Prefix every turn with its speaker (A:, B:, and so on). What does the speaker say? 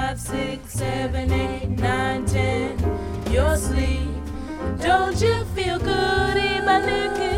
A: 5, 6, 7, 8, 9, 10. You're asleep. Don't you feel good in my licking?